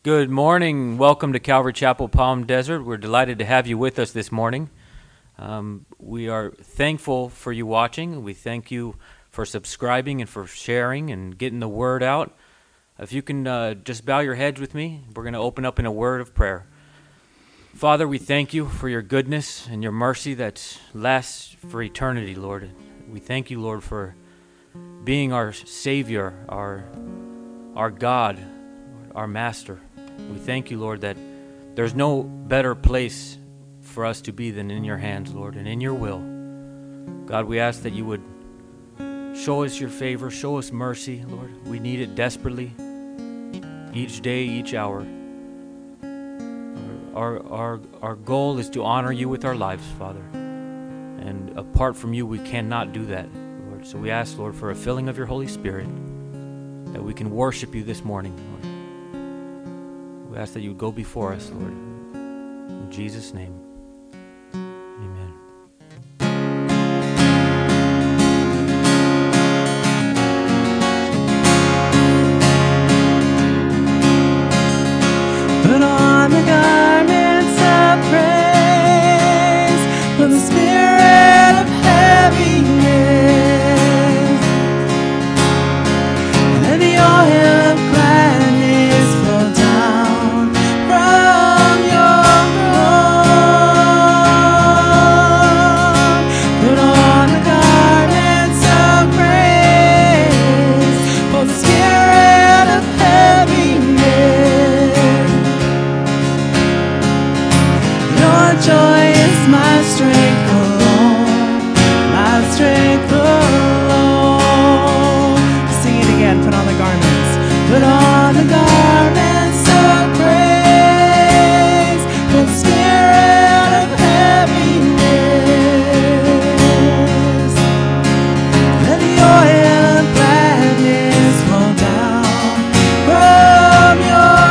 Good morning. Welcome to Calvary Chapel, Palm Desert. We're delighted to have you with us this morning. We are thankful for you watching. We thank you for subscribing and for sharing and getting the word out. If you can just bow your heads with me, we're going to open up in a word of prayer. Father, we thank you for your goodness and your mercy that lasts for eternity, Lord. We thank you, Lord, for being our Savior, our God, our Master. We thank you, Lord, that there's no better place for us to be than in your hands, Lord, and in your will. God, we ask that you would show us your favor, show us mercy, Lord. We need it desperately, each day, each hour. Our goal is to honor you with our lives, Father. And apart from you, we cannot do that, Lord. So we ask, Lord, for a filling of your Holy Spirit, that we can worship you this morning, Lord. We ask that you would go before us, Lord. In Jesus' name, amen. Put on the garments of praise for the spirit of heaviness, and the oil of gladness flow down from your throne. Put on the garments of praise for the spirit of heaviness. Your joy is my strength alone, my strength alone. Sing it again. Put on the garments. Put on the garments of praise for the spirit of heaviness. Let the oil of gladness flow down from your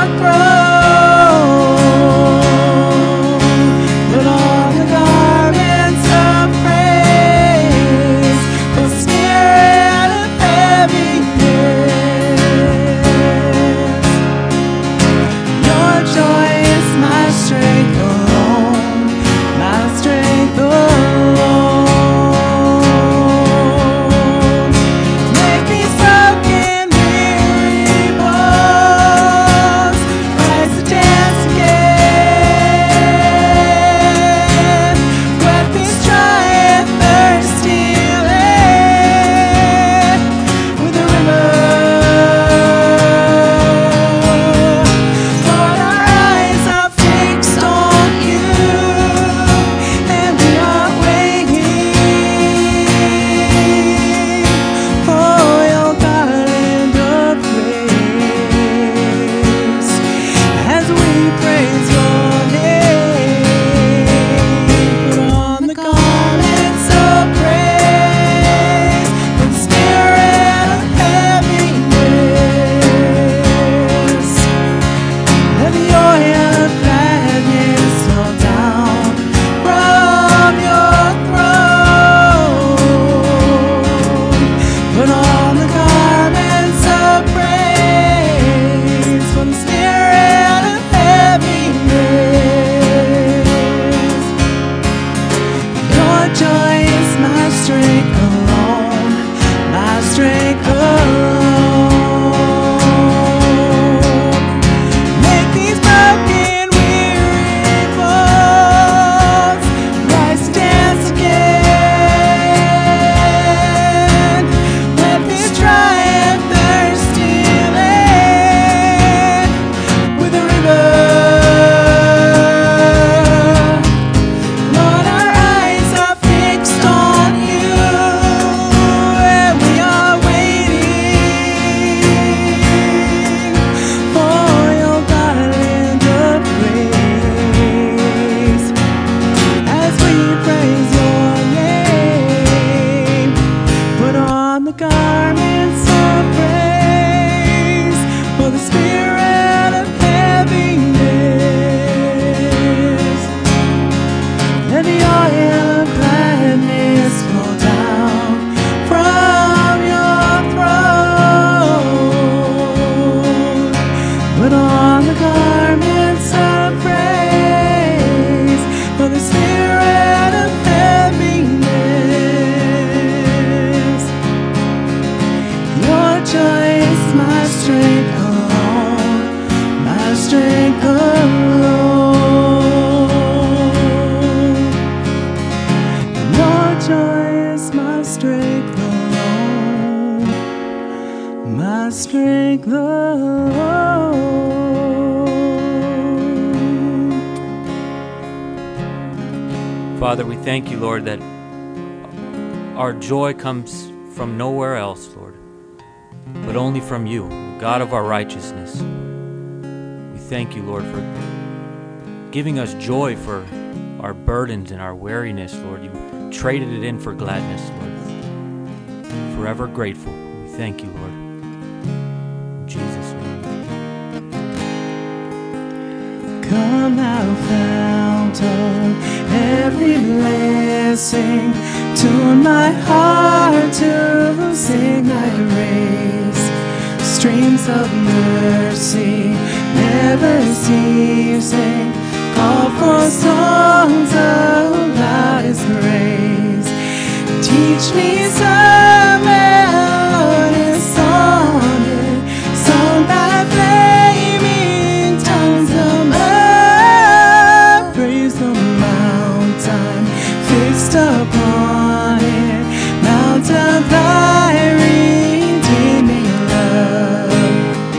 throne. Put on the garments of praise for the spirit of heaviness. Your joy is my strength alone, my strength alone. Make these broken, weary bones rise to dance again. Wet these dry and thirsty land with a river. Lord, our eyes are fixed on you, and we are waiting for your garland of praise as we praise your name. Put on the garments of praise for the spirit of heaviness. Let the oil of gladness flow down from your throne. Put on the garments of praise for the spirit of heaviness. Your joy is my strength alone, my strength alone. Make these broken, weary bones rise to dance again. Let this dry and thirsty land with a river. Lord, our eyes are fixed on you, and we are waiting for your garland of praise as we praise your name. Put on the garments of praise for the spirit of heaviness. Let the oil of gladness flow down from your throne. Put on the the garments of praise for the spirit of heaviness. Your joy is my strength alone, my strength alone. And your joy is my strength alone, my strength alone. Father, we thank you, Lord, that our joy comes from nowhere else, Lord, but only from you, God of our righteousness. We thank you, Lord, for giving us joy for our burdens and our weariness, Lord. You traded it in for gladness, Lord. Forever grateful. We thank you, Lord. In Jesus' name. Come thou fount of every blessing, tune my heart to sing thy praise. Streams of mercy never ceasing, call for songs of loudest praise. Teach me some melodious sonnet, sung by flaming tongues above. Praise the mountain fixed upon it, mount of thy redeeming love.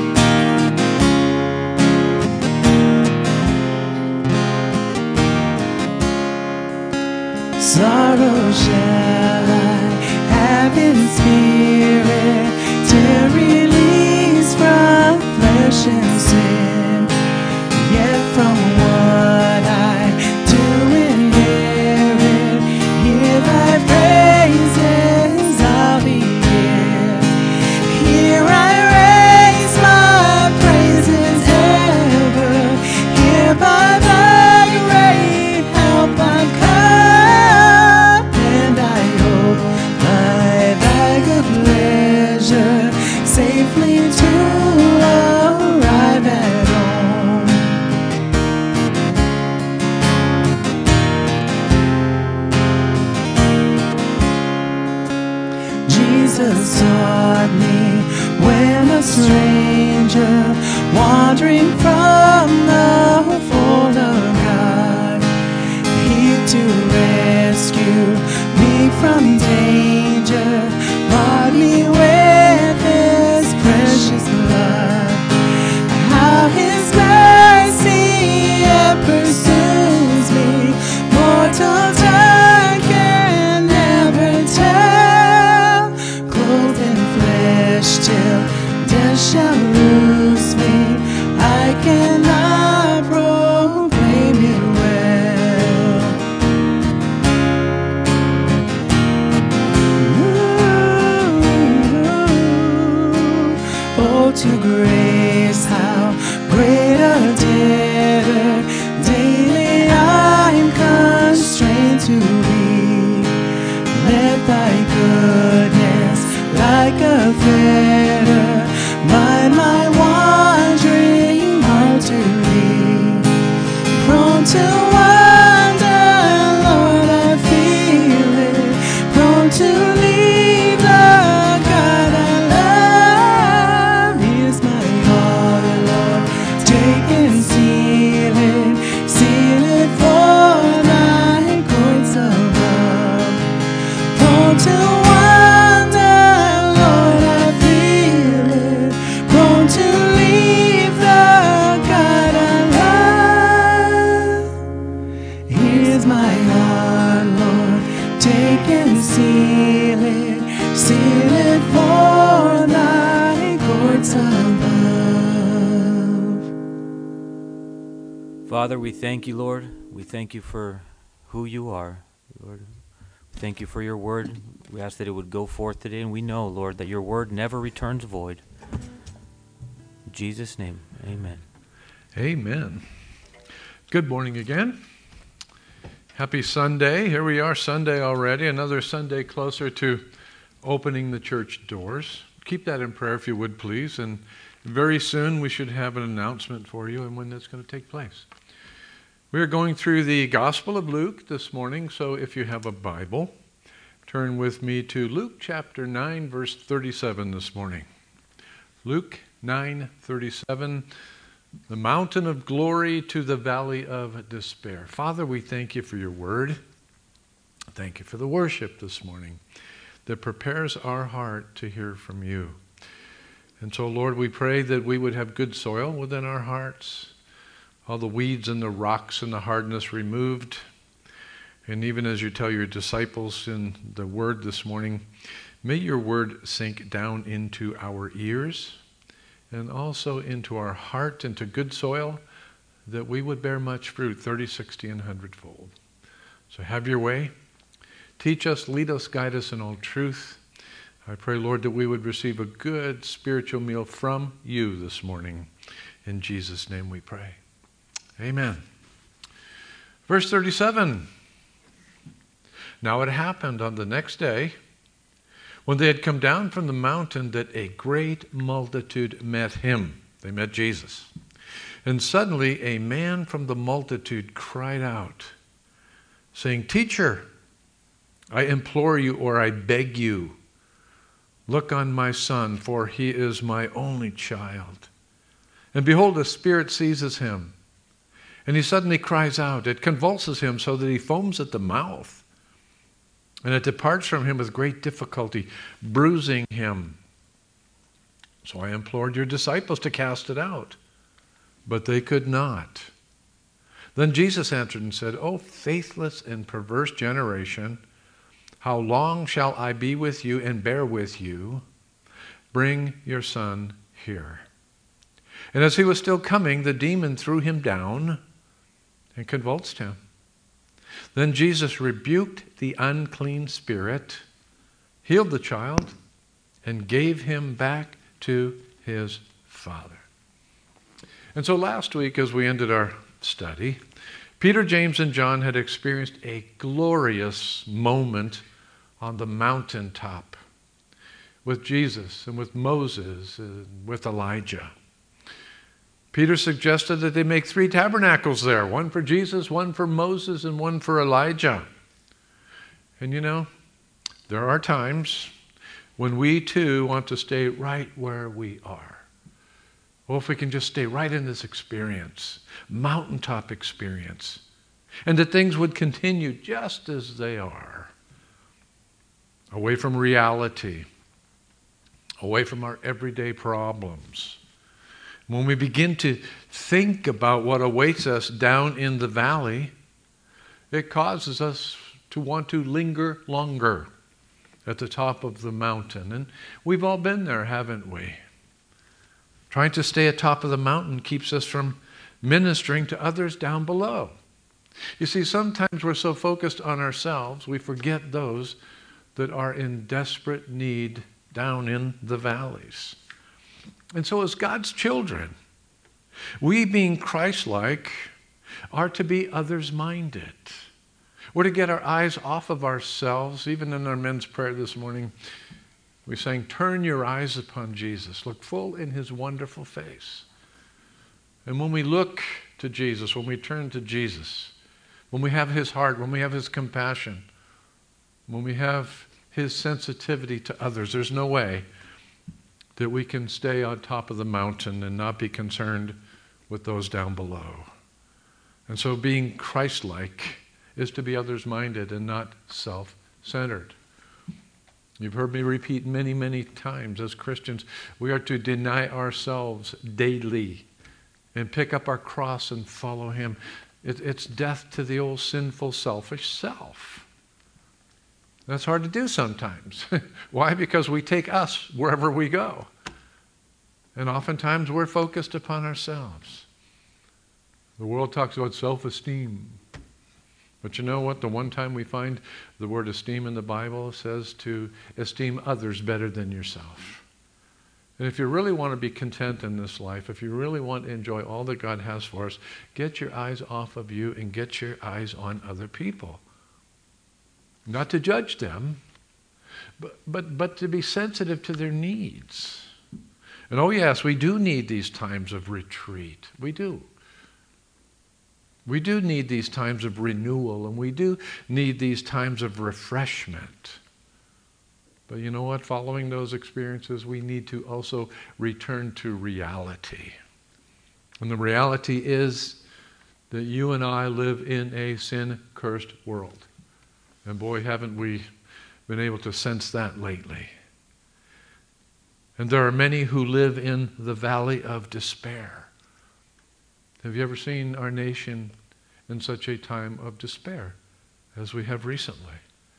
Sorrow shall I have in spirit, till release from flesh and sin. Yet from what I do inherit, hear thy praises I'll begin. Here I raise my praises ever, here by thy great help I've come, and I hope by thy good pleasure safely to arrive at home. Jesus taught me when a stranger, wandering from the fold of God, he to rescue me from danger, bought me with his precious blood. How his mercy yet pursues me, mortal tongue can never tell. Clothed in flesh till death shall loose me, I cannot proclaim it well. Oh, to grace, how great a debtor daily I'm constrained to be. Let thy goodness, like a fetter, bind my wandering heart to thee. Prone to wander, Lord, I feel it, prone to leave the God I love. Here's my heart, Lord, take and seal it for thy courts above. Prone to wander, Lord, I feel it, prone to leave the God I love. Here's my heart, Lord, take and seal it for thy courts above. Father, we thank you, Lord. We thank you for who you are, Lord. Thank you for your word. We ask that it would go forth today, and we know, Lord, that your word never returns void. In Jesus' name, amen. Amen. Good morning again. Happy Sunday. Here we are, Sunday already, another Sunday closer to opening the church doors. Keep that in prayer if you would, please. And Very soon we should have an announcement for you and when that's going to take place. We are going through the Gospel of Luke this morning, so if you have a Bible, turn with me to Luke chapter 9, verse 37 this morning. Luke 9:37, the mountain of glory to the valley of despair. Father, we thank you for your word. Thank you for the worship this morning that prepares our heart to hear from you. And so, Lord, we pray that we would have good soil within our hearts, all the weeds and the rocks and the hardness removed. And even as you tell your disciples in the word this morning, may your word sink down into our ears and also into our heart, into good soil, that we would bear much fruit, 30, 60, and 100-fold. So have your way. Teach us, lead us, guide us in all truth. I pray, Lord, that we would receive a good spiritual meal from you this morning. In Jesus' name we pray. Amen. Verse 37. Now it happened on the next day, when they had come down from the mountain, that a great multitude met him. They met Jesus. And suddenly a man from the multitude cried out, saying, Teacher, I implore you, or I beg you, look on my son, for he is my only child. And behold, a spirit seizes him. And he suddenly cries out. It convulses him so that he foams at the mouth. And it departs from him with great difficulty, bruising him. So I implored your disciples to cast it out, but they could not. Then Jesus answered and said, O faithless and perverse generation, how long shall I be with you and bear with you? Bring your son here. And as he was still coming, the demon threw him down and convulsed him. Then Jesus rebuked the unclean spirit, healed the child, and gave him back to his father. And so last week, as we ended our study, Peter, James, and John had experienced a glorious moment on the mountaintop with Jesus and with Moses and with Elijah. Peter suggested that they make 3 tabernacles there, one for Jesus, one for Moses, and one for Elijah. And you know, there are times when we too want to stay right where we are. Well, if we can just stay right in this experience, mountaintop experience, and that things would continue just as they are, away from reality, away from our everyday problems. When we begin to think about what awaits us down in the valley, it causes us to want to linger longer at the top of the mountain. And we've all been there, haven't we? Trying to stay atop of the mountain keeps us from ministering to others down below. You see, sometimes we're so focused on ourselves, we forget those that are in desperate need down in the valleys. And so as God's children, we being Christ-like are to be others-minded. We're to get our eyes off of ourselves. Even in our men's prayer this morning, we sang, turn your eyes upon Jesus. Look full in his wonderful face. And when we look to Jesus, when we turn to Jesus, when we have his heart, when we have his compassion, when we have his sensitivity to others, there's no way that we can stay on top of the mountain and not be concerned with those down below. And so being Christ-like is to be others-minded and not self-centered. You've heard me repeat many, many times, as Christians, we are to deny ourselves daily and pick up our cross and follow him. It's death to the old sinful, selfish self. That's hard to do sometimes. Why? Because we take us wherever we go. And oftentimes we're focused upon ourselves. The world talks about self-esteem. But you know what? The one time we find the word esteem in the Bible says to esteem others better than yourself. And if you really want to be content in this life, if you really want to enjoy all that God has for us, get your eyes off of you and get your eyes on other people. Not to judge them, but to be sensitive to their needs. And oh yes, we do need these times of retreat. We do. We do need these times of renewal, and we do need these times of refreshment. But you know what? Following those experiences, we need to also return to reality. And the reality is that you and I live in a sin-cursed world. And boy, haven't we been able to sense that lately. And there are many who live in the valley of despair. Have you ever seen our nation in such a time of despair as we have recently?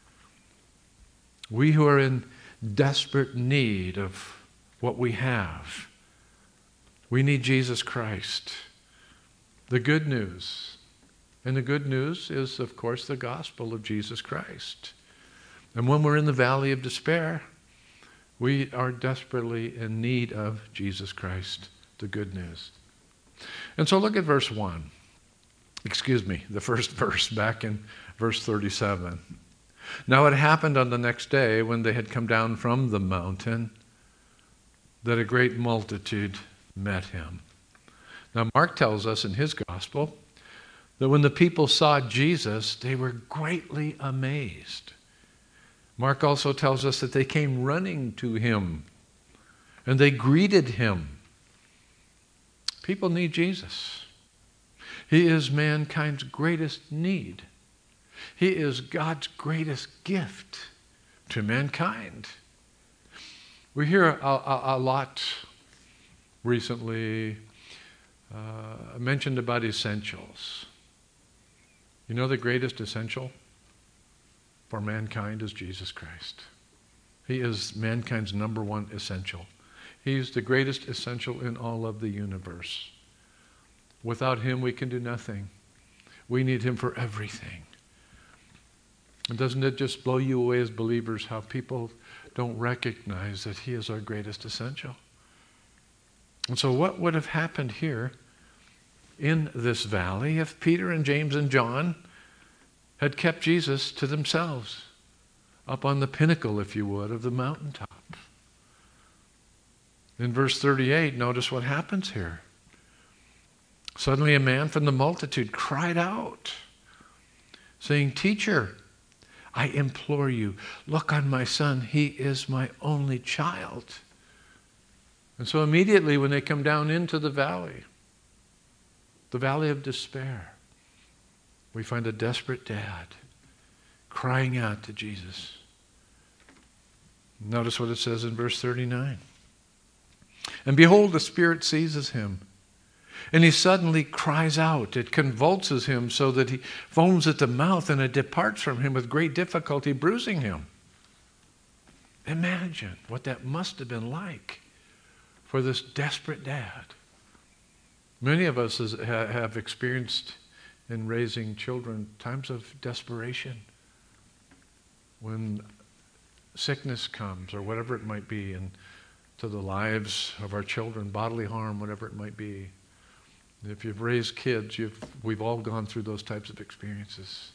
We who are in desperate need of what we have, we need Jesus Christ. The good news. And the good news is, of course, the gospel of Jesus Christ. And when we're in the valley of despair, we are desperately in need of Jesus Christ, the good news. And so look at verse 1. The first verse, back in verse 37. Now it happened on the next day, when they had come down from the mountain, that a great multitude met him. Now Mark tells us in his gospel that when the people saw Jesus, they were greatly amazed. Mark also tells us that they came running to him and they greeted him. People need Jesus. He is mankind's greatest need. He is God's greatest gift to mankind. We hear a lot recently mentioned about essentials. You know, the greatest essential for mankind is Jesus Christ. He is mankind's number one essential. He's the greatest essential in all of the universe. Without him, we can do nothing. We need him for everything. And doesn't it just blow you away as believers how people don't recognize that he is our greatest essential? And so what would have happened here in this valley if Peter and James and John had kept Jesus to themselves up on the pinnacle, if you would, of the mountaintop? In verse 38, notice what happens here. Suddenly a man from the multitude cried out, saying, "Teacher, I implore you, look on my son. He is my only child." And so immediately when they come down into the valley of despair, we find a desperate dad crying out to Jesus. Notice what it says in verse 39. And behold, the Spirit seizes him, and he suddenly cries out. It convulses him so that he foams at the mouth, and it departs from him with great difficulty, bruising him. Imagine what that must have been like for this desperate dad. Many of us have experienced in raising children times of desperation when sickness comes or whatever it might be to the lives of our children, bodily harm, whatever it might be. If you've raised kids, we've all gone through those types of experiences.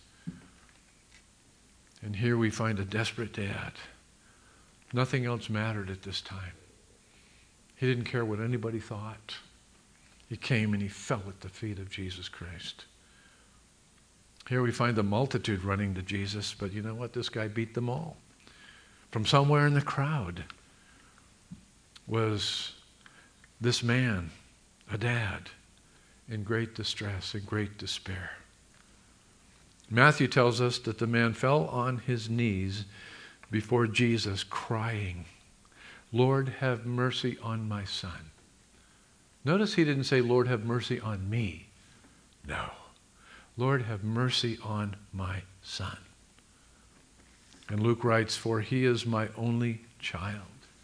And here we find a desperate dad. Nothing else mattered at this time. He didn't care what anybody thought. He came and he fell at the feet of Jesus Christ. Here we find the multitude running to Jesus, but you know what? This guy beat them all. From somewhere in the crowd was this man, a dad, in great distress, in great despair. Matthew tells us that the man fell on his knees before Jesus, crying, "Lord, have mercy on my son." Notice he didn't say, "Lord, have mercy on me." No. "Lord, have mercy on my son." And Luke writes, "For he is my only child."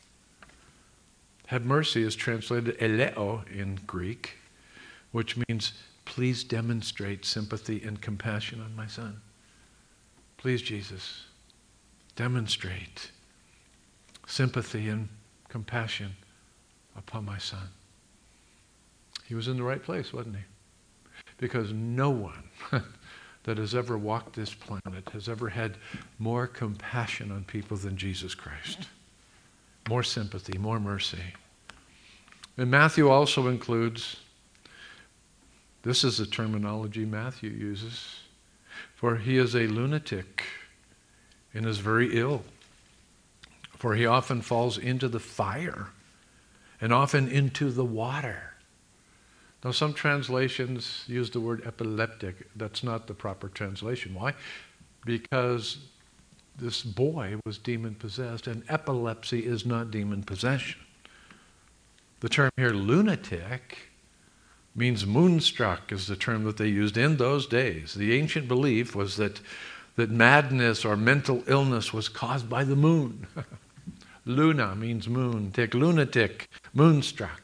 Have mercy is translated eleo in Greek, which means please demonstrate sympathy and compassion on my son. Please, Jesus, demonstrate sympathy and compassion upon my son. He was in the right place, wasn't he? Because no one that has ever walked this planet has ever had more compassion on people than Jesus Christ. More sympathy, more mercy. And Matthew also includes, this is the terminology Matthew uses, for he is a lunatic and is very ill. For he often falls into the fire and often into the water. Now, some translations use the word epileptic. That's not the proper translation. Why? Because this boy was demon-possessed, and epilepsy is not demon possession. The term here, lunatic, means moonstruck, is the term that they used in those days. The ancient belief was that madness or mental illness was caused by the moon. Luna means moon. Take lunatic, moonstruck.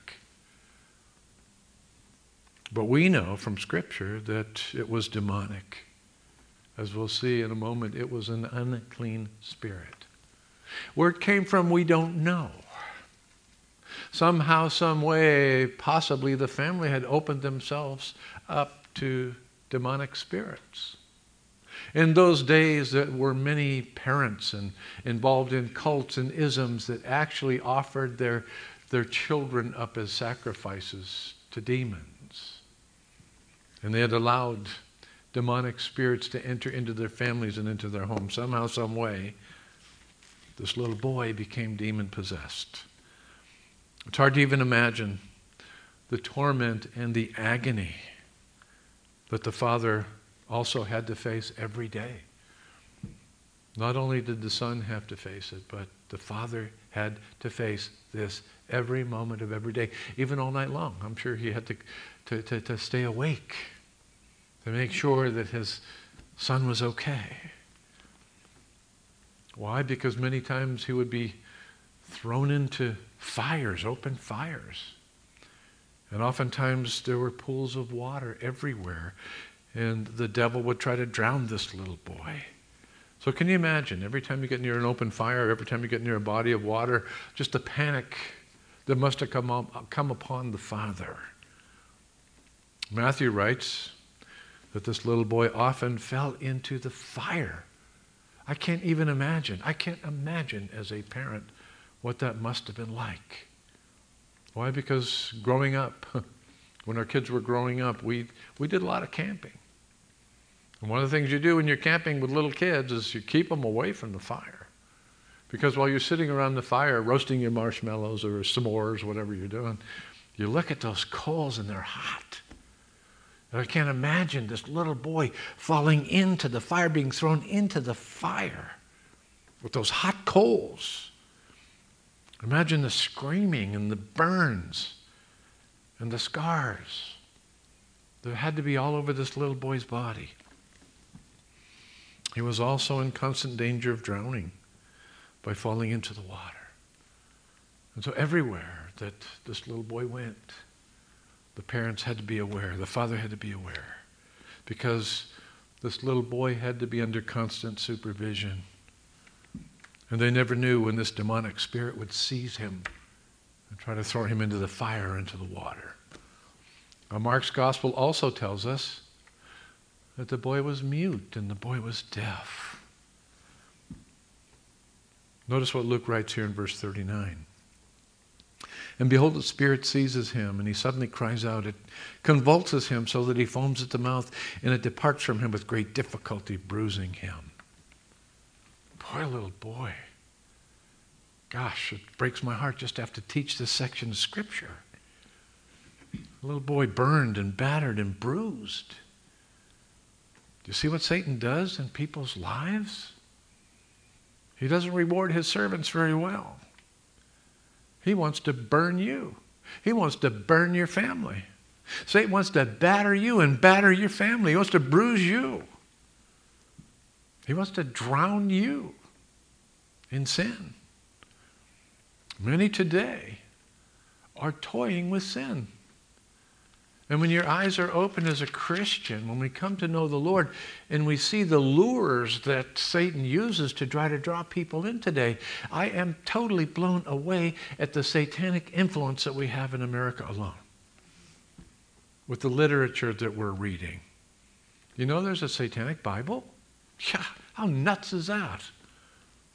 But we know from Scripture that it was demonic. As we'll see in a moment, it was an unclean spirit. Where it came from, we don't know. Somehow, some way, possibly the family had opened themselves up to demonic spirits. In those days, there were many parents involved in cults and isms that actually offered their children up as sacrifices to demons. And they had allowed demonic spirits to enter into their families and into their homes. Somehow, some way, this little boy became demon-possessed. It's hard to even imagine the torment and the agony that the father also had to face every day. Not only did the son have to face it, but the father had to face this every moment of every day, even all night long. I'm sure he had to stay awake to make sure that his son was okay. Why? Because many times he would be thrown into fires, open fires. And oftentimes there were pools of water everywhere, and the devil would try to drown this little boy. So can you imagine, every time you get near an open fire, every time you get near a body of water, just the panic that must have come upon the father. Matthew writes that this little boy often fell into the fire. I can't even imagine. I can't imagine as a parent what that must have been like. Why? Because growing up, when our kids were growing up, we did a lot of camping. And one of the things you do when you're camping with little kids is you keep them away from the fire. Because while you're sitting around the fire roasting your marshmallows or s'mores, whatever you're doing, you look at those coals and they're hot. And I can't imagine this little boy falling into the fire, being thrown into the fire with those hot coals. Imagine the screaming and the burns and the scars that had to be all over this little boy's body. He was also in constant danger of drowning by falling into the water. And so everywhere that this little boy went, the parents had to be aware, the father had to be aware, because this little boy had to be under constant supervision. And they never knew when this demonic spirit would seize him and try to throw him into the fire or into the water. Now, Mark's gospel also tells us that the boy was mute and the boy was deaf. Notice what Luke writes here in verse 39. And behold, the spirit seizes him, and he suddenly cries out. It convulses him so that he foams at the mouth, and it departs from him with great difficulty, bruising him. Poor little boy. Gosh, it breaks my heart just to have to teach this section of Scripture. A little boy burned and battered and bruised. Do you see what Satan does in people's lives? He doesn't reward his servants very well. He wants to burn you. He wants to burn your family. Satan wants to batter you and batter your family. He wants to bruise you. He wants to drown you in sin. Many today are toying with sin. And when your eyes are open as a Christian, when we come to know the Lord and we see the lures that Satan uses to try to draw people in today, I am totally blown away at the satanic influence that we have in America alone. With the literature that we're reading. You know there's a satanic Bible? Yeah, how nuts is that?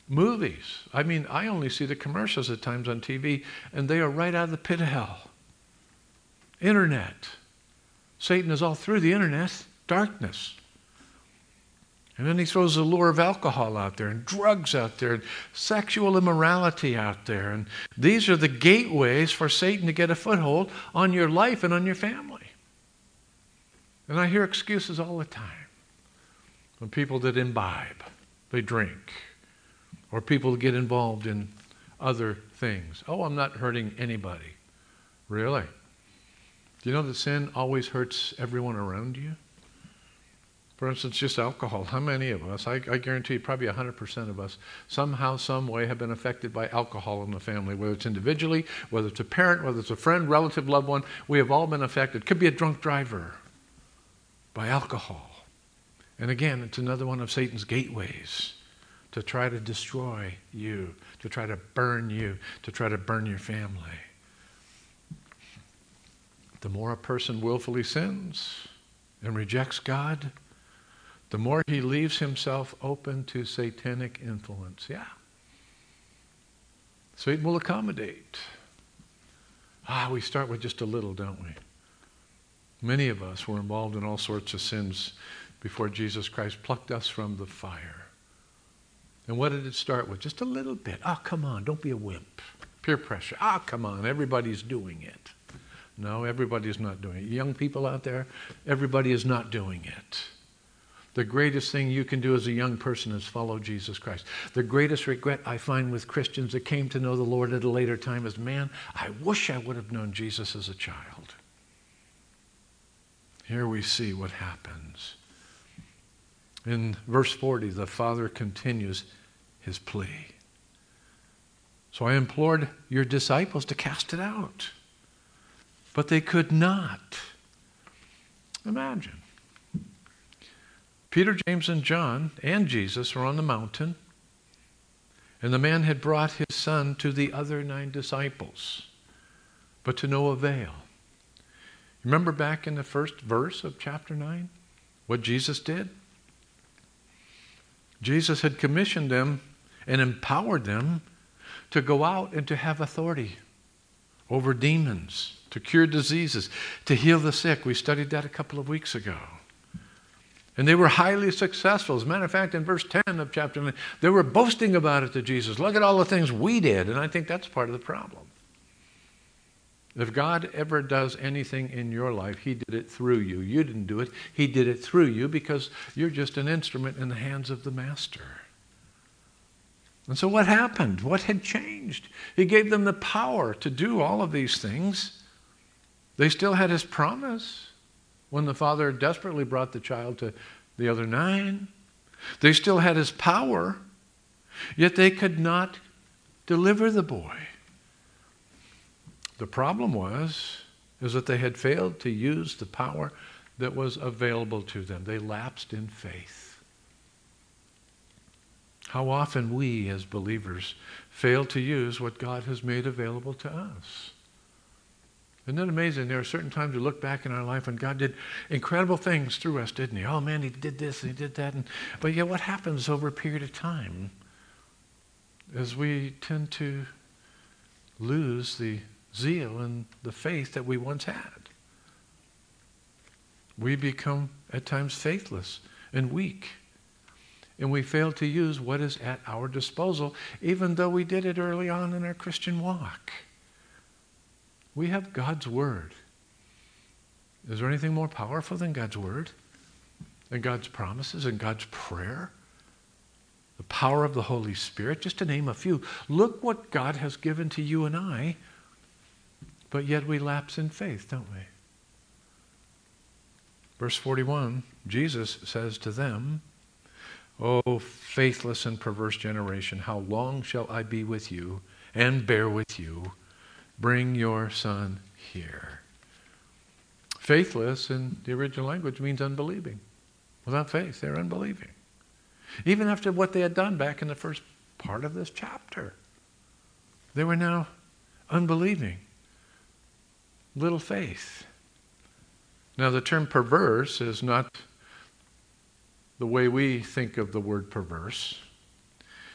Movies. I mean, I only see the commercials at times on TV, and they are right out of the pit of hell. Internet. Satan is all through the internet. Darkness. And then he throws the lure of alcohol out there, and drugs out there, and sexual immorality out there. And these are the gateways for Satan to get a foothold on your life and on your family. And I hear excuses all the time from people that imbibe, they drink, or people that get involved in other things. Oh, I'm not hurting anybody. Really? Do you know that sin always hurts everyone around you? For instance, just alcohol. How many of us, I guarantee probably 100% of us, somehow, some way have been affected by alcohol in the family, whether it's individually, whether it's a parent, whether it's a friend, relative, loved one. We have all been affected. Could be a drunk driver by alcohol. And again, it's another one of Satan's gateways to try to destroy you, to try to burn you, to try to burn your family. The more a person willfully sins and rejects God, the more he leaves himself open to satanic influence. Yeah. Satan will accommodate. We start with just a little, don't we? Many of us were involved in all sorts of sins before Jesus Christ plucked us from the fire. And what did it start with? Just a little bit. Come on, don't be a wimp. Peer pressure. Come on, everybody's doing it. No, everybody's not doing it. Young people out there, everybody is not doing it. The greatest thing you can do as a young person is follow Jesus Christ. The greatest regret I find with Christians that came to know the Lord at a later time is, man, I wish I would have known Jesus as a child. Here we see what happens. In verse 40, the Father continues his plea. So I implored your disciples to cast it out, but they could not. Imagine. Peter, James, and John and Jesus were on the mountain, and the man had brought his son to the other 9 disciples, but to no avail. Remember back in the first verse of chapter 9, what Jesus did? Jesus had commissioned them and empowered them to go out and to have authority over demons, to cure diseases, to heal the sick. We studied that a couple of weeks ago. And they were highly successful. As a matter of fact, in verse 10 of chapter 9, they were boasting about it to Jesus. Look at all the things we did. And I think that's part of the problem. If God ever does anything in your life, he did it through you. You didn't do it. He did it through you because you're just an instrument in the hands of the Master. And so what happened? What had changed? He gave them the power to do all of these things. They still had his promise when the Father desperately brought the child to the other 9. They still had his power, yet they could not deliver the boy. The problem is that they had failed to use the power that was available to them. They lapsed in faith. How often we as believers fail to use what God has made available to us. Isn't it amazing? There are certain times we look back in our life and God did incredible things through us, didn't he? Oh man, he did this and he did that. But yet what happens over a period of time is we tend to lose the zeal and the faith that we once had. We become at times faithless and weak. And we fail to use what is at our disposal, even though we did it early on in our Christian walk. We have God's Word. Is there anything more powerful than God's Word? And God's promises and God's prayer? The power of the Holy Spirit, just to name a few. Look what God has given to you and I, but yet we lapse in faith, don't we? Verse 41, Jesus says to them, "O faithless and perverse generation, how long shall I be with you and bear with you? Bring your son here." Faithless in the original language means unbelieving. Without faith, they're unbelieving. Even after what they had done back in the first part of this chapter, they were now unbelieving. Little faith. Now the term perverse is not the way we think of the word perverse.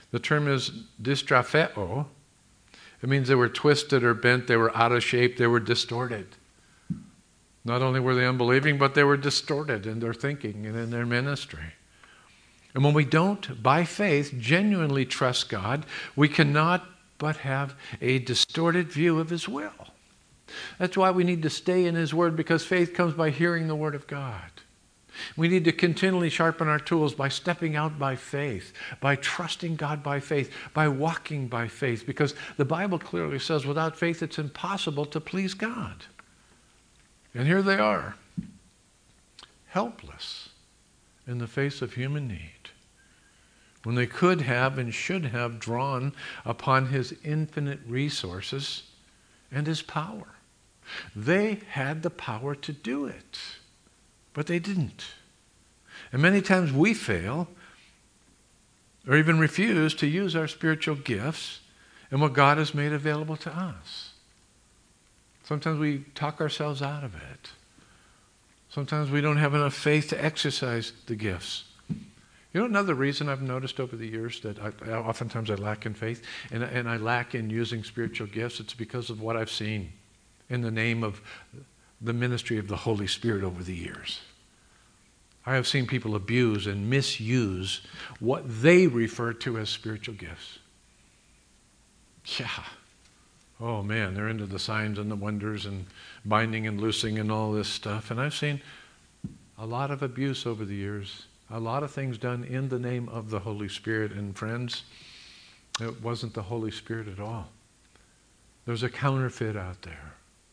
The term is dystrapheo. It means they were twisted or bent, they were out of shape, they were distorted. Not only were they unbelieving, but they were distorted in their thinking and in their ministry. And when we don't, by faith, genuinely trust God, we cannot but have a distorted view of His will. That's why we need to stay in His Word, because faith comes by hearing the Word of God. We need to continually sharpen our tools by stepping out by faith, by trusting God by faith, by walking by faith, because the Bible clearly says without faith it's impossible to please God. And here they are, helpless in the face of human need, when they could have and should have drawn upon His infinite resources and His power. They had the power to do it, but they didn't. And many times we fail or even refuse to use our spiritual gifts and what God has made available to us. Sometimes we talk ourselves out of it. Sometimes we don't have enough faith to exercise the gifts. You know, another reason I've noticed over the years that oftentimes I lack in faith and I lack in using spiritual gifts, it's because of what I've seen in the name of the ministry of the Holy Spirit over the years. I have seen people abuse and misuse what they refer to as spiritual gifts. Yeah. Oh man, they're into the signs and the wonders and binding and loosing and all this stuff. And I've seen a lot of abuse over the years. A lot of things done in the name of the Holy Spirit. And friends, it wasn't the Holy Spirit at all. There's a counterfeit out there.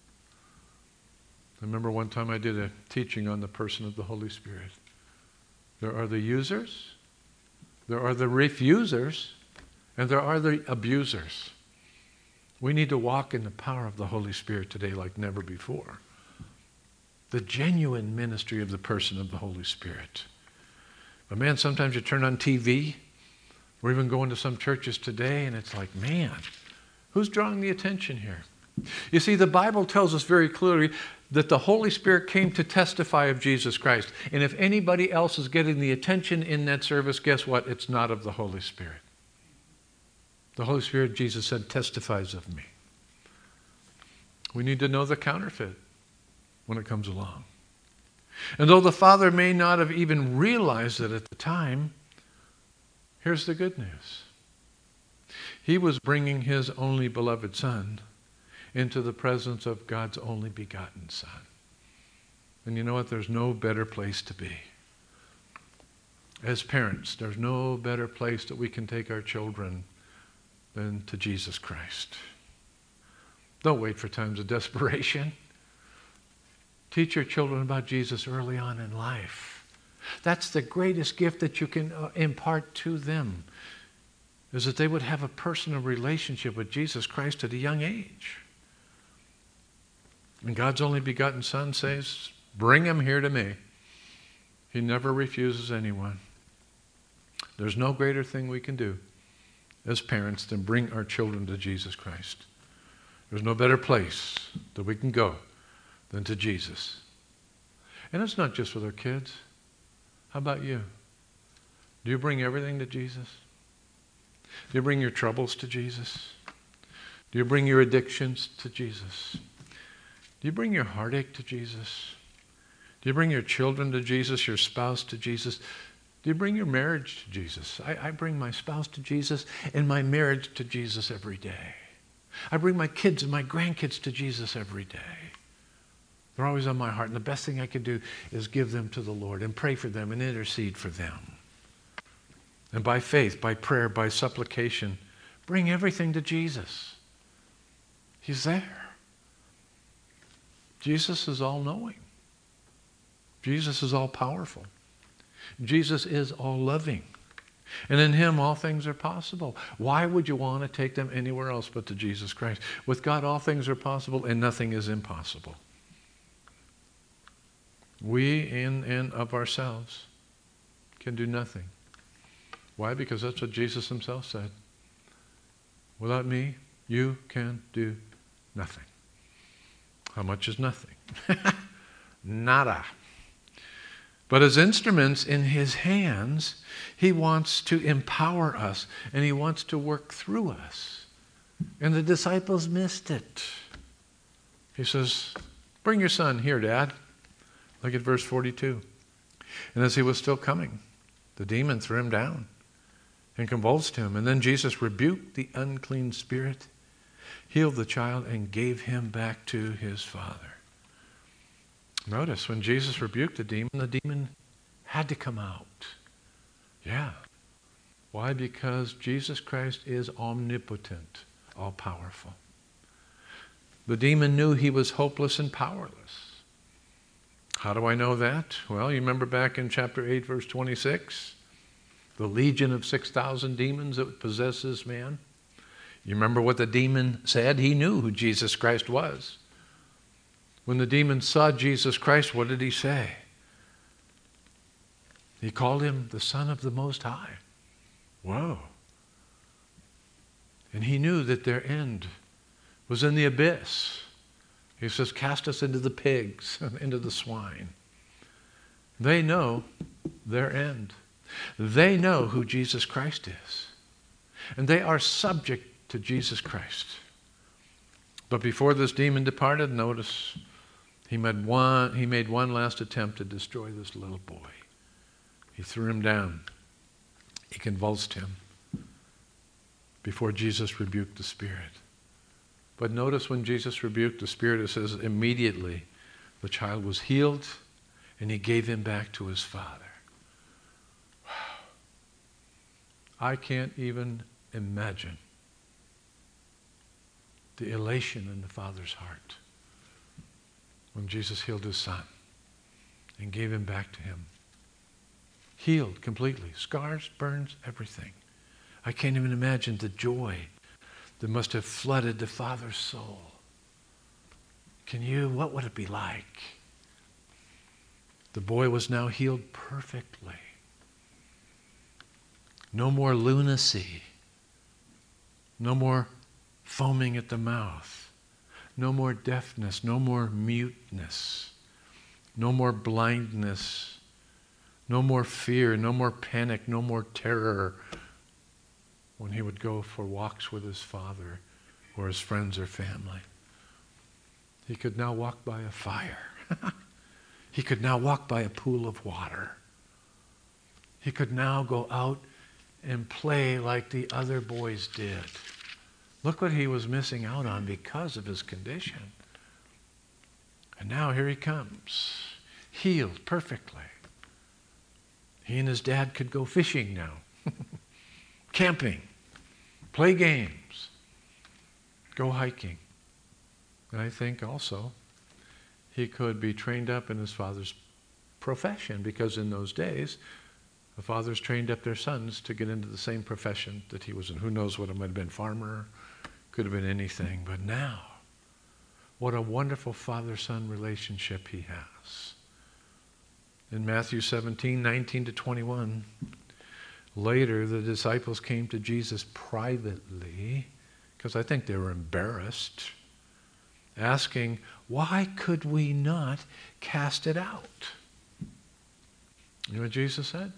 I remember one time I did a teaching on the person of the Holy Spirit. There are the users, there are the refusers, and there are the abusers. We need to walk in the power of the Holy Spirit today like never before. The genuine ministry of the person of the Holy Spirit. But man, sometimes you turn on TV, or even go into some churches today, and it's like, man, who's drawing the attention here? You see, the Bible tells us very clearly that the Holy Spirit came to testify of Jesus Christ. And if anybody else is getting the attention in that service, guess what? It's not of the Holy Spirit. The Holy Spirit, Jesus said, testifies of me. We need to know the counterfeit when it comes along. And though the Father may not have even realized it at the time, here's the good news. He was bringing His only beloved Son into the presence of God's only begotten Son. And you know what? There's no better place to be. As parents, there's no better place that we can take our children than to Jesus Christ. Don't wait for times of desperation. Teach your children about Jesus early on in life. That's the greatest gift that you can impart to them, is that they would have a personal relationship with Jesus Christ at a young age. And God's only begotten Son says, bring him here to me. He never refuses anyone. There's no greater thing we can do as parents than bring our children to Jesus Christ. There's no better place that we can go than to Jesus. And it's not just with our kids. How about you? Do you bring everything to Jesus? Do you bring your troubles to Jesus? Do you bring your addictions to Jesus? Do you bring your heartache to Jesus? Do you bring your children to Jesus, your spouse to Jesus? Do you bring your marriage to Jesus? I bring my spouse to Jesus and my marriage to Jesus every day. I bring my kids and my grandkids to Jesus every day. They're always on my heart. And the best thing I can do is give them to the Lord and pray for them and intercede for them. And by faith, by prayer, by supplication, bring everything to Jesus. He's there. Jesus is all-knowing. Jesus is all-powerful. Jesus is all-loving. And in Him, all things are possible. Why would you want to take them anywhere else but to Jesus Christ? With God, all things are possible and nothing is impossible. We, in and of ourselves, can do nothing. Why? Because that's what Jesus Himself said. Without me, you can do nothing. How much is nothing? Nada. But as instruments in his hands, he wants to empower us, and he wants to work through us. And the disciples missed it. He says, bring your son here, Dad. Look at verse 42. And as he was still coming, the demon threw him down and convulsed him. And then Jesus rebuked the unclean spirit, healed the child, and gave him back to his father. Notice, when Jesus rebuked the demon had to come out. Yeah. Why? Because Jesus Christ is omnipotent, all-powerful. The demon knew he was hopeless and powerless. How do I know that? Well, you remember back in chapter 8, verse 26, the legion of 6,000 demons that possessed this man. You remember what the demon said? He knew who Jesus Christ was. When the demon saw Jesus Christ, what did he say? He called him the Son of the Most High. Whoa. And he knew that their end was in the abyss. He says, cast us into the pigs, into the swine. They know their end. They know who Jesus Christ is. And they are subject to Jesus Christ. But before this demon departed, notice, he made one last attempt to destroy this little boy. He threw him down. He convulsed him before Jesus rebuked the spirit. But notice when Jesus rebuked the spirit, it says immediately the child was healed and he gave him back to his father. Wow. I can't even imagine the elation in the father's heart when Jesus healed his son and gave him back to him. Healed completely. Scars, burns, everything. I can't even imagine the joy that must have flooded the father's soul. Can you? What would it be like? The boy was now healed perfectly. No more lunacy. No more foaming at the mouth. No more deafness. No more muteness. No more blindness. No more fear. No more panic. No more terror when he would go for walks with his father or his friends or family. He could now walk by a fire. He could now walk by a pool of water. He could now go out and play like the other boys did. Look what he was missing out on because of his condition. And now here he comes, healed perfectly. He and his dad could go fishing now, camping, play games, go hiking. And I think also he could be trained up in his father's profession, because in those days, the fathers trained up their sons to get into the same profession that he was in. Who knows what it might have been, farmer, could have been anything. But now, what a wonderful father-son relationship he has. In Matthew 17, 19 to 21, later the disciples came to Jesus privately, because I think they were embarrassed, asking, why could we not cast it out? You know what Jesus said?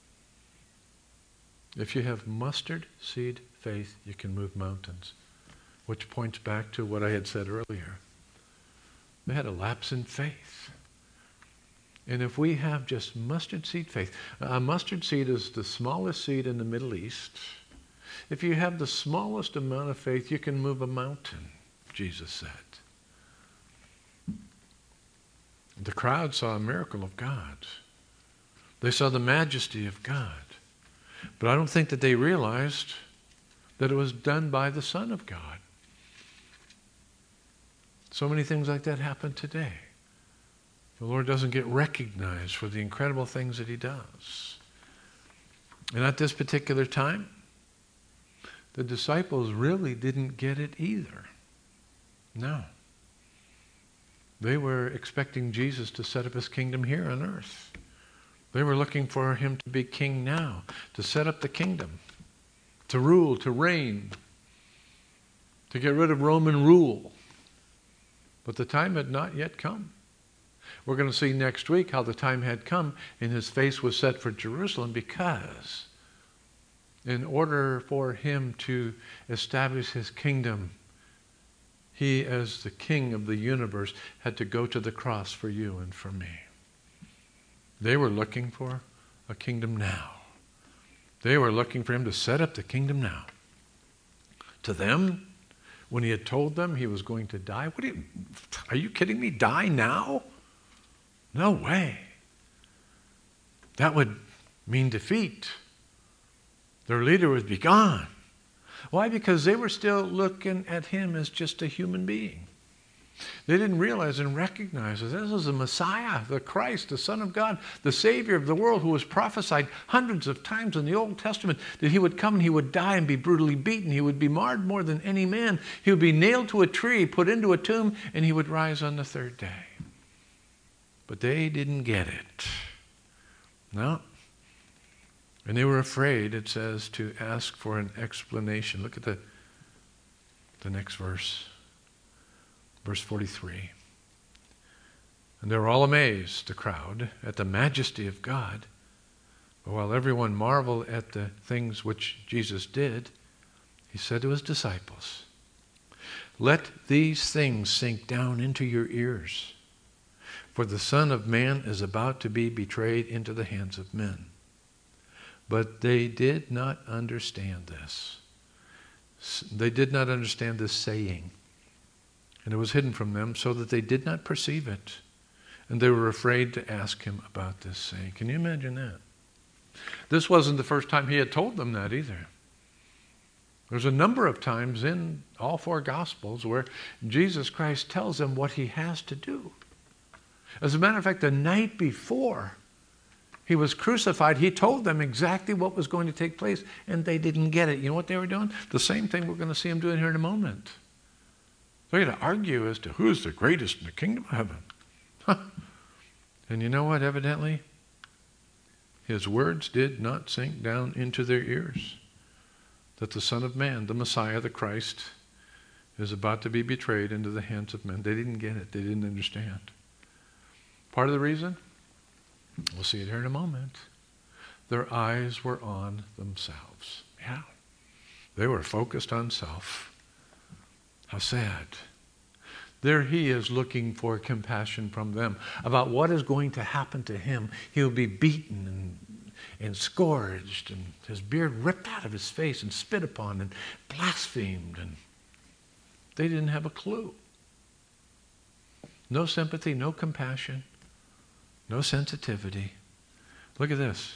If you have mustard seed faith, you can move mountains. Which points back to what I had said earlier. They had a lapse in faith. And if we have just mustard seed faith, a mustard seed is the smallest seed in the Middle East. If you have the smallest amount of faith, you can move a mountain, Jesus said. The crowd saw a miracle of God. They saw the majesty of God. But I don't think that they realized that it was done by the Son of God. So many things like that happen today. The Lord doesn't get recognized for the incredible things that he does. And at this particular time, the disciples really didn't get it either. No. They were expecting Jesus to set up his kingdom here on earth. They were looking for him to be king now, to set up the kingdom, to rule, to reign, to get rid of Roman rule. But the time had not yet come. We're going to see next week how the time had come and his face was set for Jerusalem, because in order for him to establish his kingdom, he, as the king of the universe, had to go to the cross for you and for me. They were looking for a kingdom now. They were looking for him to set up the kingdom now. To them, when he had told them he was going to die, are you kidding me? Die now? No way. That would mean defeat. Their leader would be gone. Why? Because they were still looking at him as just a human being. They didn't realize and recognize that this was the Messiah, the Christ, the Son of God, the Savior of the world, who was prophesied hundreds of times in the Old Testament, that he would come and he would die and be brutally beaten. He would be marred more than any man. He would be nailed to a tree, put into a tomb, and he would rise on the third day. But they didn't get it. No. And they were afraid, it says, to ask for an explanation. Look at the next verse. Verse 43. And they were all amazed, the crowd, at the majesty of God. But while everyone marveled at the things which Jesus did, he said to his disciples, "Let these things sink down into your ears. For the Son of Man is about to be betrayed into the hands of men." But they did not understand this. They did not understand this saying. And it was hidden from them so that they did not perceive it. And they were afraid to ask him about this saying. Can you imagine that? This wasn't the first time he had told them that either. There's a number of times in all four Gospels where Jesus Christ tells them what he has to do. As a matter of fact, the night before he was crucified, he told them exactly what was going to take place, and they didn't get it. You know what they were doing? The same thing we're going to see him doing here in a moment. They're going to argue as to who's the greatest in the kingdom of heaven. Huh. And you know what? Evidently, his words did not sink down into their ears. That the Son of Man, the Messiah, the Christ, is about to be betrayed into the hands of men. They didn't get it. They didn't understand. Part of the reason? We'll see it here in a moment. Their eyes were on themselves. Yeah. They were focused on self. How sad. There he is looking for compassion from them about what is going to happen to him. He'll be beaten and scourged, and his beard ripped out of his face and spit upon and blasphemed. And they didn't have a clue. No sympathy, no compassion, no sensitivity. Look at this.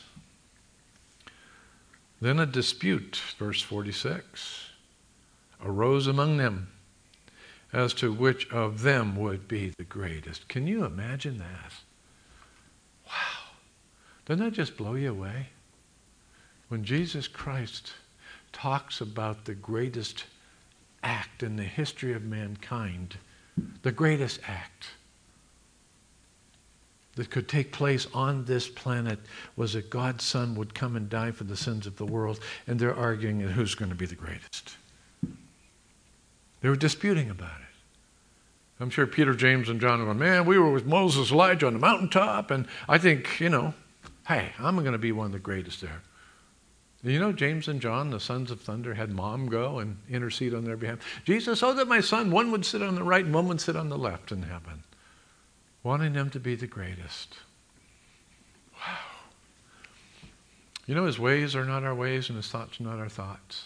Then a dispute, verse 46, arose among them as to which of them would be the greatest. Can you imagine that? Wow. Doesn't that just blow you away? When Jesus Christ talks about the greatest act in the history of mankind, the greatest act that could take place on this planet was that God's Son would come and die for the sins of the world, and they're arguing who's going to be the greatest. They were disputing about it. I'm sure Peter, James, and John are going, man, we were with Moses, Elijah on the mountaintop, and I think, hey, I'm going to be one of the greatest there. You know, James and John, the sons of thunder, had Mom go and intercede on their behalf. Jesus, oh, that my son, one would sit on the right and one would sit on the left in heaven, wanting them to be the greatest. Wow. You know, his ways are not our ways and his thoughts are not our thoughts.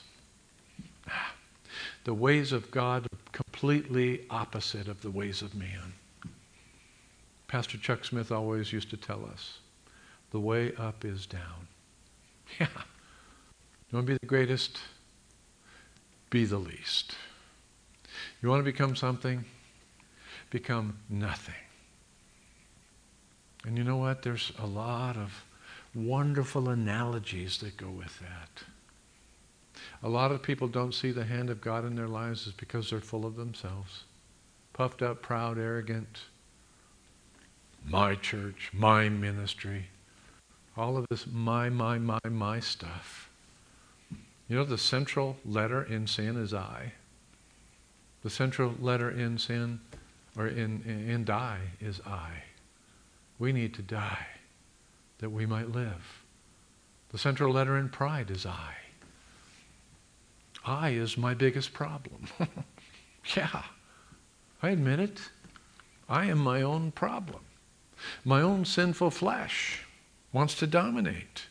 The ways of God are completely opposite of the ways of man. Pastor Chuck Smith always used to tell us, the way up is down. Yeah. You want to be the greatest? Be the least. You want to become something? Become nothing. And you know what? There's a lot of wonderful analogies that go with that. A lot of people don't see the hand of God in their lives is because they're full of themselves. Puffed up, proud, arrogant. My church, my ministry. All of this my stuff. You know, the central letter in sin is I. The central letter in sin, or in die, is I. We need to die that we might live. The central letter in pride is I. I is my biggest problem. Yeah, I admit it. I am my own problem. My own sinful flesh wants to dominate.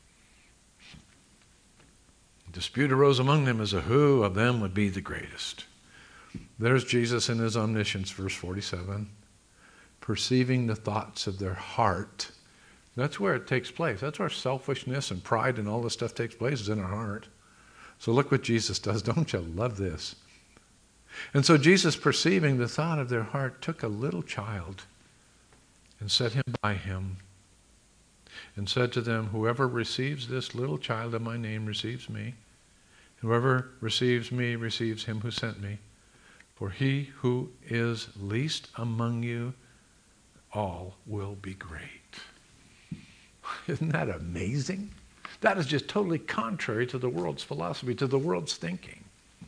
A dispute arose among them as to who of them would be the greatest. There's Jesus in his omniscience, verse 47. Perceiving the thoughts of their heart. That's where it takes place. That's where selfishness and pride and all this stuff takes place, is in our heart. So look what Jesus does. Don't you love this? And so Jesus, perceiving the thought of their heart, took a little child and set him by him and said to them, whoever receives this little child in my name receives me. Whoever receives me receives him who sent me. For he who is least among you all will be great. Isn't that amazing? That is just totally contrary to the world's philosophy, to the world's thinking.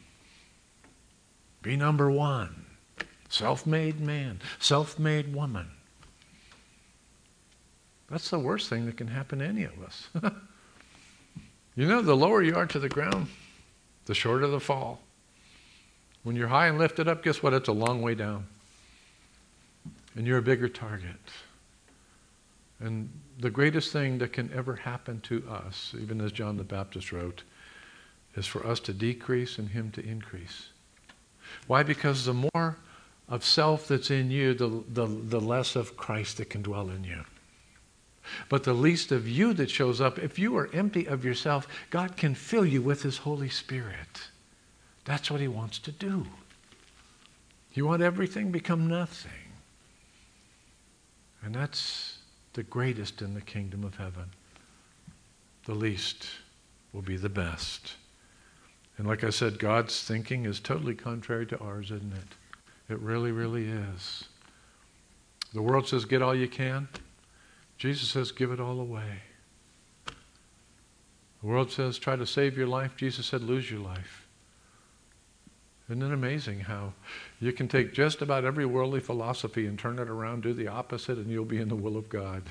Be number one. Self-made man, self-made woman. That's the worst thing that can happen to any of us. You know, the lower you are to the ground, the shorter the fall. When you're high and lifted up, guess what? It's a long way down. And you're a bigger target. And the greatest thing that can ever happen to us, even as John the Baptist wrote, is for us to decrease and him to increase. Why? Because the more of self that's in you, the less of Christ that can dwell in you. But the least of you that shows up, if you are empty of yourself, God can fill you with his Holy Spirit. That's what he wants to do. You want everything, become nothing. And that's the greatest in the kingdom of heaven. The least will be the best. And like I said, God's thinking is totally contrary to ours, isn't it? It really, really is. The world says, get all you can. Jesus says, give it all away. The world says, try to save your life. Jesus said, lose your life. Isn't it amazing how you can take just about every worldly philosophy and turn it around, do the opposite, and you'll be in the will of God.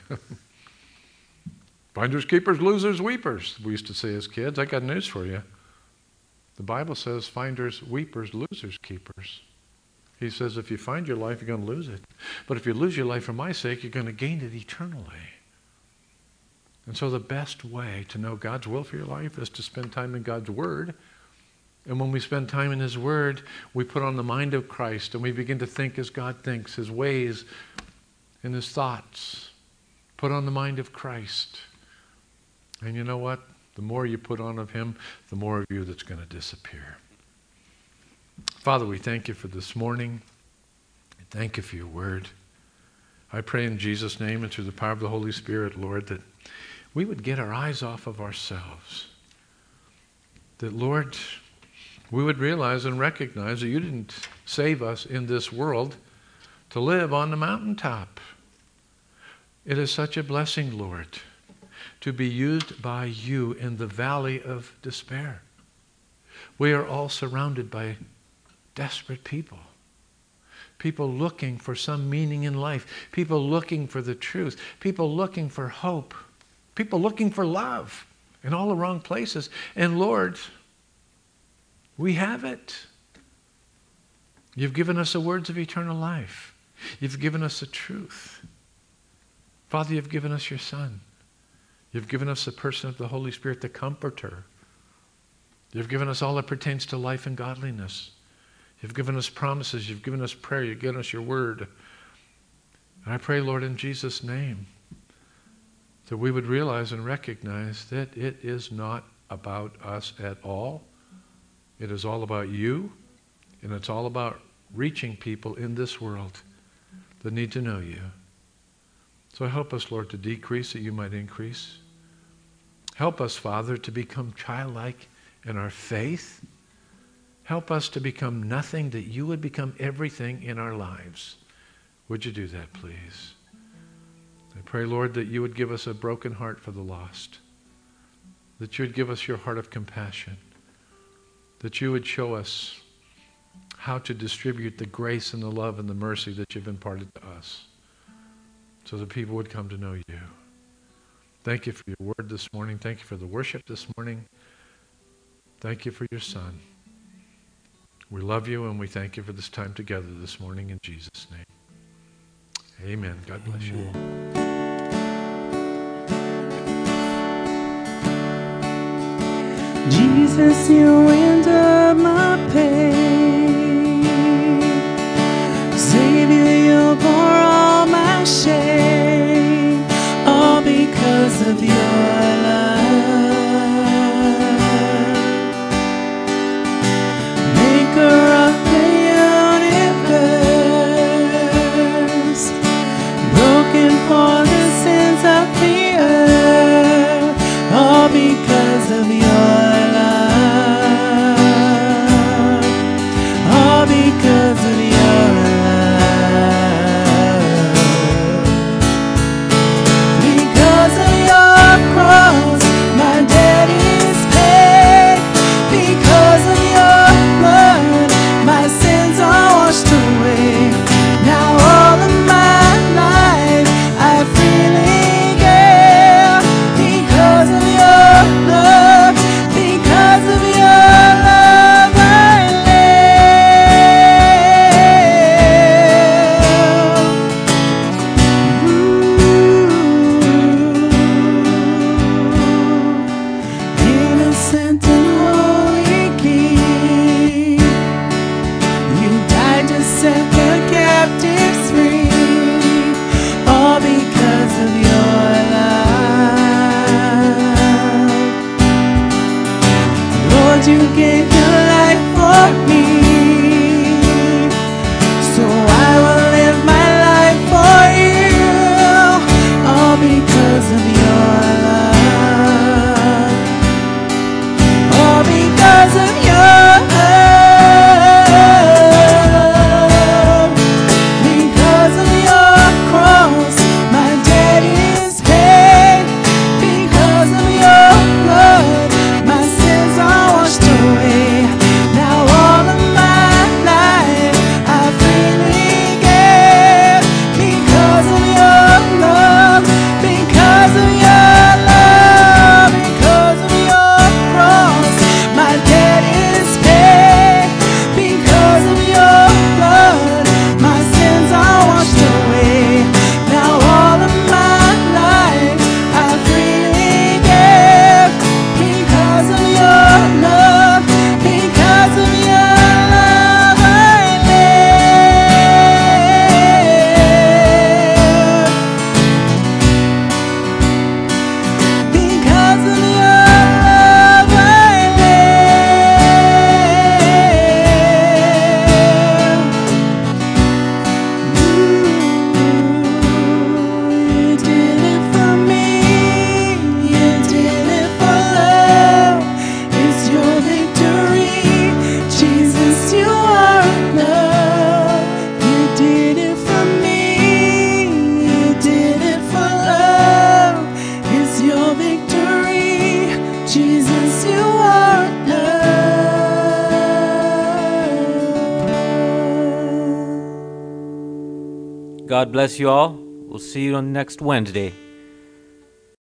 Finders, keepers, losers, weepers, we used to say as kids. I got news for you. The Bible says finders, weepers, losers, keepers. He says if you find your life, you're going to lose it. But if you lose your life for my sake, you're going to gain it eternally. And so the best way to know God's will for your life is to spend time in God's Word. And when we spend time in his Word, we put on the mind of Christ and we begin to think as God thinks, his ways and his thoughts. Put on the mind of Christ. And you know what? The more you put on of him, the more of you that's going to disappear. Father, we thank you for this morning. Thank you for your word. I pray in Jesus' name and through the power of the Holy Spirit, Lord, that we would get our eyes off of ourselves. That, Lord, we would realize and recognize that you didn't save us in this world to live on the mountaintop. It is such a blessing, Lord, to be used by you in the valley of despair. We are all surrounded by desperate people. People looking for some meaning in life. People looking for the truth. People looking for hope. People looking for love in all the wrong places. And Lord, we have it. You've given us the words of eternal life. You've given us the truth. Father, you've given us your Son. You've given us the person of the Holy Spirit, the Comforter. You've given us all that pertains to life and godliness. You've given us promises. You've given us prayer. You've given us your word. And I pray, Lord, in Jesus' name, that we would realize and recognize that it is not about us at all. It is all about you, and it's all about reaching people in this world that need to know you. So help us, Lord, to decrease that you might increase. Help us, Father, to become childlike in our faith. Help us to become nothing, that you would become everything in our lives. Would you do that, please? I pray, Lord, that you would give us a broken heart for the lost, that you would give us your heart of compassion, that you would show us how to distribute the grace and the love and the mercy that you've imparted to us. so that people would come to know you. Thank you for your word this morning. Thank you for the worship this morning. Thank you for your Son. We love you and we thank you for this time together this morning in Jesus' name. Amen. God bless you. Jesus, you ended my pain. Savior, you bore all my shame, all because of your love. Maker of the universe, broken for the sins of the earth, all because of your love, all because of your love. Because of your cross, my debt is paid. Because of your blood, my sins are washed away. Now all of my life I freely give. Because of your love, because of your love I live. Innocent and holy King, you died to set the captives free, all because of your love. Lord, you gave your life for me, so I will live my life for you, all because of your love, all because of your love. Because of your cross, my debt is paid. Because of your blood, my sins are washed away. Now all of my life I freely give. Because of your love, because of your love, because of your cross, my debt is paid. Because of your blood, my sins are washed away. Now all of my life I freely give. Because of your love, because of your love I live. Because of your love I live. You did it for me. You did it for love. It's your victory. Jesus, you are enough. You did it for me. You did it for love. It's your victory. Jesus, you are enough. God bless you all. We'll see you on next Wednesday.